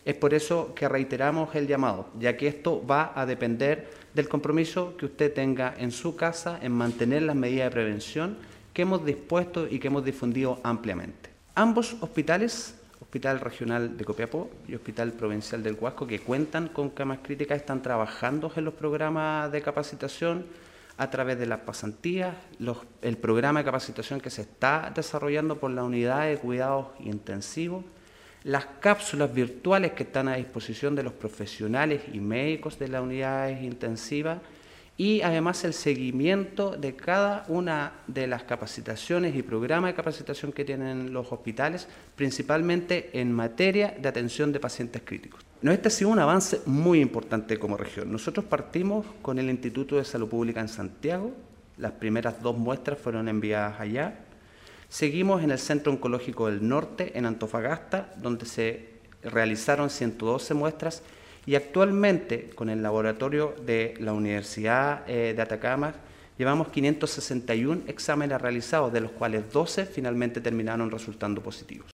Es por eso que reiteramos el llamado, ya que esto va a depender del compromiso que usted tenga en su casa en mantener las medidas de prevención que hemos dispuesto y que hemos difundido ampliamente. Ambos hospitales, Hospital Regional de Copiapó y Hospital Provincial del Huasco, que cuentan con camas críticas, están trabajando en los programas de capacitación a través de las pasantías, el programa de capacitación que se está desarrollando por la unidad de cuidados intensivos, las cápsulas virtuales que están a disposición de los profesionales y médicos de las unidades intensivas y además el seguimiento de cada una de las capacitaciones y programas de capacitación que tienen los hospitales, principalmente en materia de atención de pacientes críticos. Este ha sido un avance muy importante como región. Nosotros partimos con el Instituto de Salud Pública en Santiago, las primeras 2 muestras fueron enviadas allá. Seguimos en el Centro Oncológico del Norte, en Antofagasta, donde se realizaron 112 muestras, y actualmente, con el laboratorio de la Universidad de Atacama, llevamos 561 exámenes realizados, de los cuales 12 finalmente terminaron resultando positivos.